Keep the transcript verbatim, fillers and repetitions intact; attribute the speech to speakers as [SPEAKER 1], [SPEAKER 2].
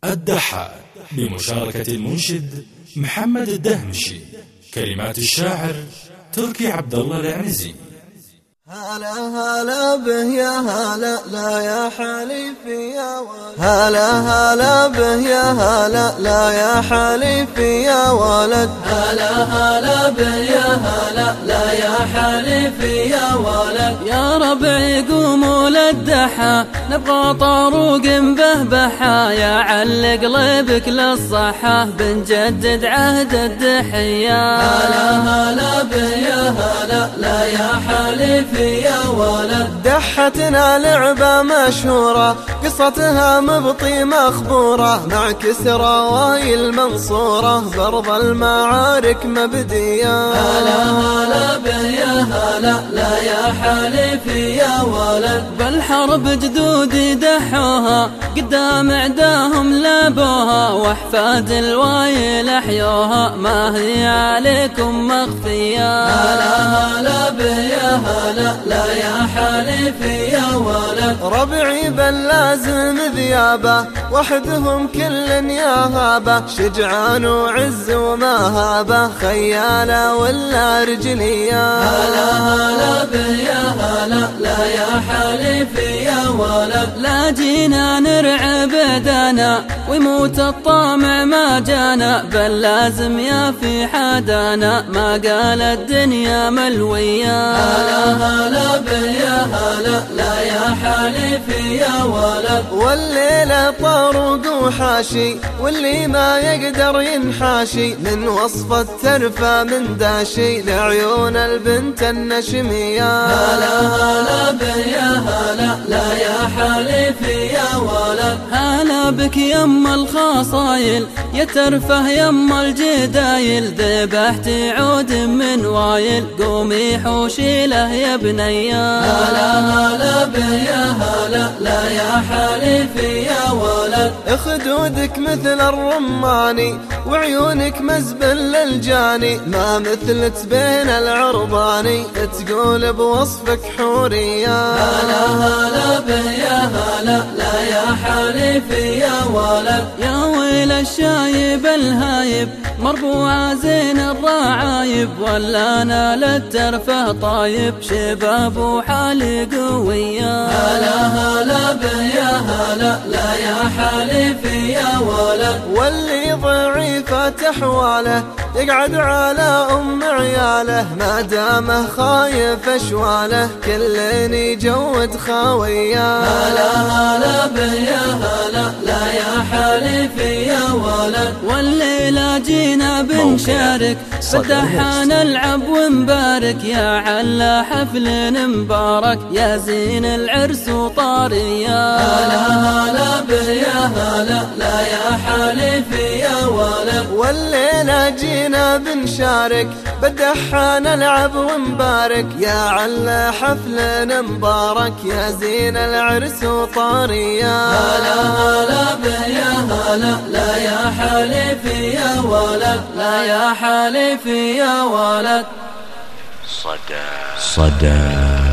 [SPEAKER 1] الدحى بمشاركة المنشد محمد الدهمشي. كلمات الشاعر تركي عبد الله العنزي.
[SPEAKER 2] هلا هلا به يا هلا لا يا حليفي يا ولد، هلا هلا به يا هلا لا يا حليفي يا ولد،
[SPEAKER 3] هلا هلا به يا هلا لا يا حليفي يا ولد. يا ربعي قوموا للدحى نبغى طاروق بهبحة، يا عل قلبك للصحة بنجدد عهد الدحية. هلا هلا به يا هلا لا يا حليفي يا ولد.
[SPEAKER 2] دحتنا لعبة مشهورة قصتها مبطي مخبورة، مع كسرى واي المنصورة برض المعارك مبدية.
[SPEAKER 3] هلا هلا به يا هلا لا يا حليفي يا ولد. بالحرب جدودي دحوها قدام عداهم لابوها، واحفاد الوايل احيوها ما هي عليكم مخفية. هلا هلا به يا هلا لا يا حليفي يا ولد.
[SPEAKER 2] ربعي بلازم ذيابه وحدهم كل يا هابه، شجعان وعز وما هابه خياله ولا رجليه.
[SPEAKER 3] هلا هلا به يا هلا لا يا حليفي يا ولد. لا جينا نرعى بدانا ويموت الطامع ما جانا، بل لازم يا في حدانا ما قال الدنيا ملوية. هلا هلا به يا هلا لا يا حليفي يا ولد.
[SPEAKER 2] والليلة طاروق وحاشي واللي ما يقدر ينحاشي، من وصف الترفة من داشي لعيون البنت النشمية.
[SPEAKER 3] هلا هلا به يا هلا لا يا حليفي يا ولد. هلا بك يم الخصايل يا ترفه يم الجدايل، ذبحتي عود من وايل قومي حوشي له يا بنيا. هلا هلا به يا هلا لا يا حليفي يا ولد.
[SPEAKER 2] خدودك مثل الرماني وعيونك مزبل للجاني، ما مثلت بين العرضاني تقول بوصفك حورية.
[SPEAKER 3] هلا هلا به يا هلا لا يا حليفي يا ولد. يا ويل الشايب الهايب مربوعة زين الرعايب، ولا انا للترفه طايب شباب وحالي قوية. هلا هلا به يا هلا لا يا حليفي يا ولد.
[SPEAKER 2] واللي ضعيفة احواله يقعد على ام عياله، ما دامه خايف اشواله كلن يجود خاويه.
[SPEAKER 3] هلا هلا به يا هلا لا يا حليفي يا ولد. والليلة جينا بنشارك بالدحى نلعب ونبارك، يا علا حفل مبارك يا زين العرس وطارية. هلا هلا به يا هلا لا يا حليفي يا ولد.
[SPEAKER 2] والليلة جينا بنشارك بالدحى نلعب ونبارك، يا علا حفل مبارك يا زين العرس وطارية.
[SPEAKER 3] هلا هلا به يا هلا لا يا حليفي يا ولد لا يا حليفي يا ولد.
[SPEAKER 4] صدى صدى